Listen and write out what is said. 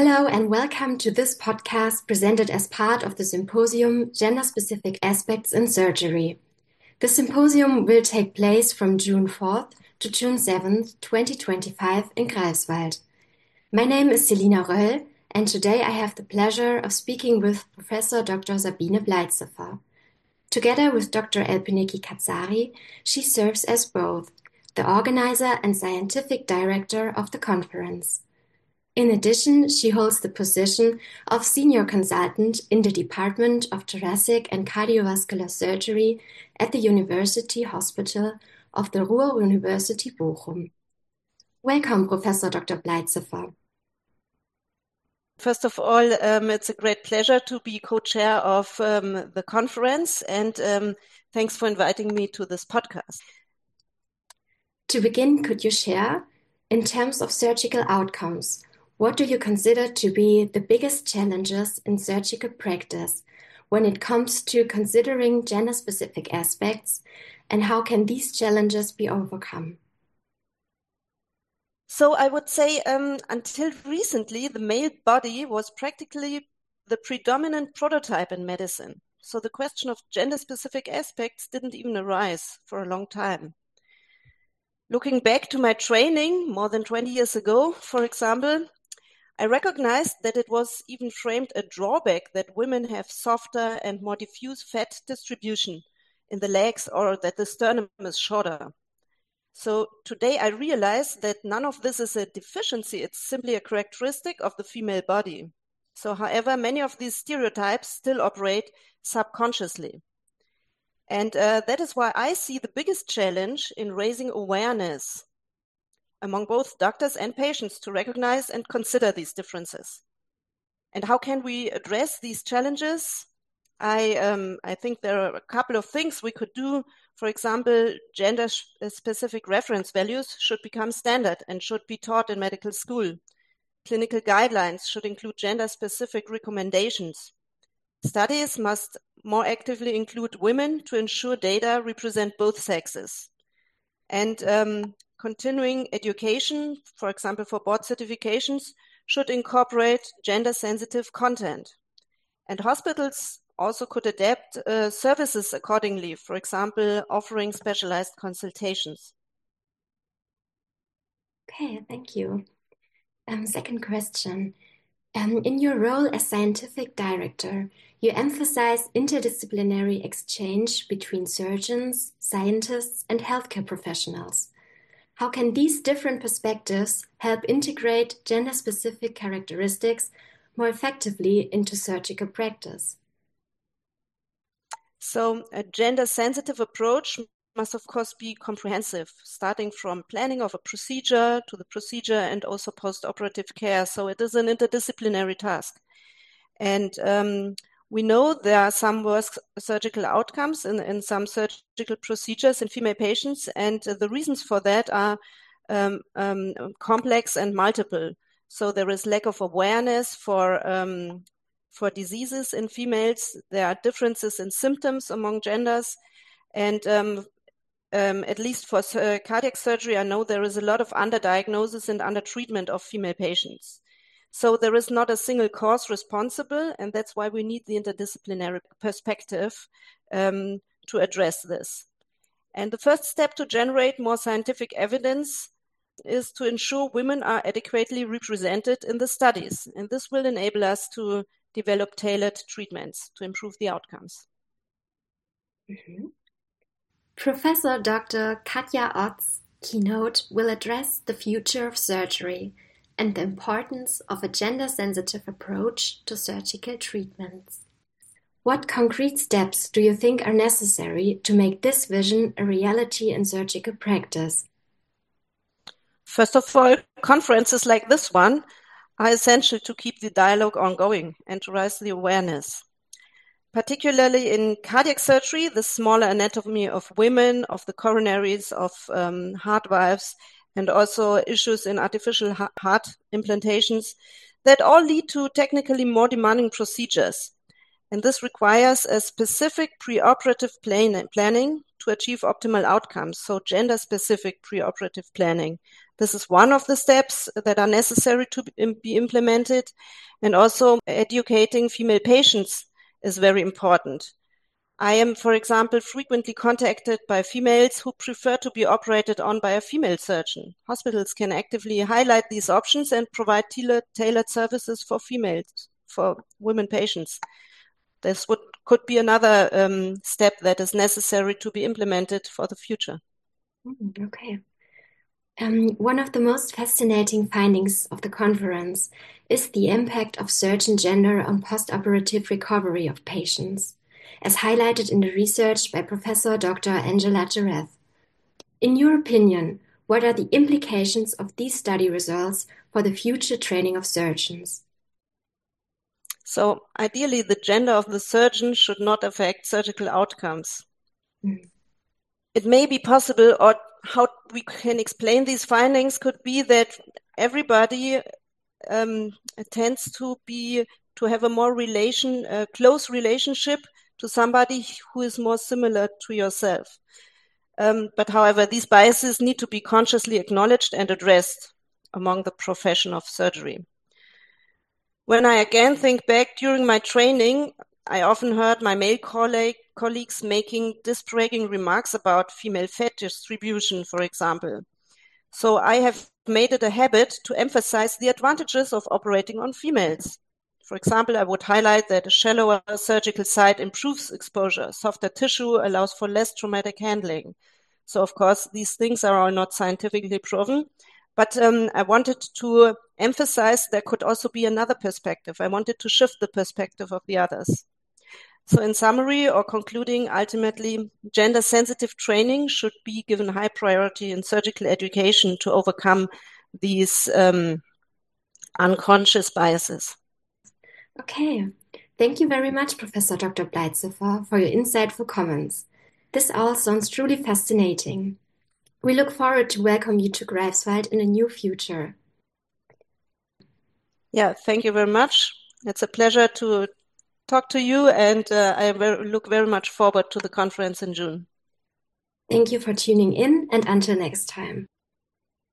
Hello and welcome to this podcast presented as part of the symposium Gender-Specific Aspects in Surgery. The symposium will take place from June 4th to June 7th, 2025 in Greifswald. My name is Selina Röll and today I have the pleasure of speaking with Professor Dr. Sabine Bleitzefer. Together with Dr. Elpiniki Katsari, she serves as both the organizer and scientific director of the conference. In addition, she holds the position of Senior Consultant in the Department of Thoracic and Cardiovascular Surgery at the University Hospital of the Ruhr-University Bochum. Welcome, Professor Dr. Bleitzefer. First of all, it's a great pleasure to be co-chair of the conference, and thanks for inviting me to this podcast. To begin, could you share, in terms of surgical outcomes, what do you consider to be the biggest challenges in surgical practice when it comes to considering gender-specific aspects, and how can these challenges be overcome? So I would say until recently, the male body was practically the predominant prototype in medicine. So the question of gender-specific aspects didn't even arise for a long time. Looking back to my training more than 20 years ago, for example, I recognized that it was even framed a drawback that women have softer and more diffuse fat distribution in the legs or that the sternum is shorter. So today I realize that none of this is a deficiency, it's simply a characteristic of the female body. So however, many of these stereotypes still operate subconsciously. And that is why I see the biggest challenge in raising awareness among both doctors and patients to recognize and consider these differences. And how can we address these challenges? I think there are a couple of things we could do. For example, gender-specific reference values should become standard and should be taught in medical school. Clinical guidelines should include gender-specific recommendations. Studies must more actively include women to ensure data represent both sexes. And continuing education, for example, for board certifications, should incorporate gender-sensitive content. And hospitals also could adapt services accordingly, for example, offering specialized consultations. Okay, thank you. Second question. In your role as scientific director, you emphasize interdisciplinary exchange between surgeons, scientists, and healthcare professionals. How can these different perspectives help integrate gender-specific characteristics more effectively into surgical practice? So a gender-sensitive approach must, of course, be comprehensive, starting from planning of a procedure to the procedure and also post-operative care. So it is an interdisciplinary task. And we know there are some worse surgical outcomes in some surgical procedures in female patients, and the reasons for that are complex and multiple. So there is lack of awareness for diseases in females. There are differences in symptoms among genders, and at least for cardiac surgery, I know there is a lot of underdiagnosis and undertreatment of female patients. So there is not a single cause responsible, and that's why we need the interdisciplinary perspective to address this. And the first step to generate more scientific evidence is to ensure women are adequately represented in the studies. And this will enable us to develop tailored treatments to improve the outcomes. Mm-hmm. Professor Dr. Katja Otz's keynote will address the future of surgery and the importance of a gender-sensitive approach to surgical treatments. What concrete steps do you think are necessary to make this vision a reality in surgical practice? First of all, conferences like this one are essential to keep the dialogue ongoing and to raise the awareness. Particularly in cardiac surgery, the smaller anatomy of women, of the coronaries, of heart valves, and also issues in artificial heart implantations that all lead to technically more demanding procedures. And this requires a specific preoperative planning to achieve optimal outcomes, so gender-specific preoperative planning. This is one of the steps that are necessary to be implemented. And also educating female patients is very important. I am, for example, frequently contacted by females who prefer to be operated on by a female surgeon. Hospitals can actively highlight these options and provide tailored services for females, for women patients. This could be another step that is necessary to be implemented for the future. Okay. One of the most fascinating findings of the conference is the impact of surgeon gender on postoperative recovery of patients, as highlighted in the research by Professor Dr. Angela Jareth. In your opinion, what are the implications of these study results for the future training of surgeons? So ideally, the gender of the surgeon should not affect surgical outcomes. It may be possible, or how we can explain these findings could be that everybody tends to have a more close relationship to somebody who is more similar to yourself. But however, these biases need to be consciously acknowledged and addressed among the profession of surgery. When I again think back during my training, I often heard my male colleagues making disparaging remarks about female fat distribution, for example. So I have made it a habit to emphasize the advantages of operating on females. For example, I would highlight that a shallower surgical site improves exposure. Softer tissue allows for less traumatic handling. So, of course, these things are all not scientifically proven. But I wanted to emphasize there could also be another perspective. I wanted to shift the perspective of the others. So in summary or concluding, ultimately, gender-sensitive training should be given high priority in surgical education to overcome these unconscious biases. Okay. Thank you very much, Professor Dr. Bleitzhofer, for your insightful comments. This all sounds truly fascinating. We look forward to welcome you to Greifswald in the near future. Yeah, thank you very much. It's a pleasure to talk to you, and I look very much forward to the conference in June. Thank you for tuning in, and until next time.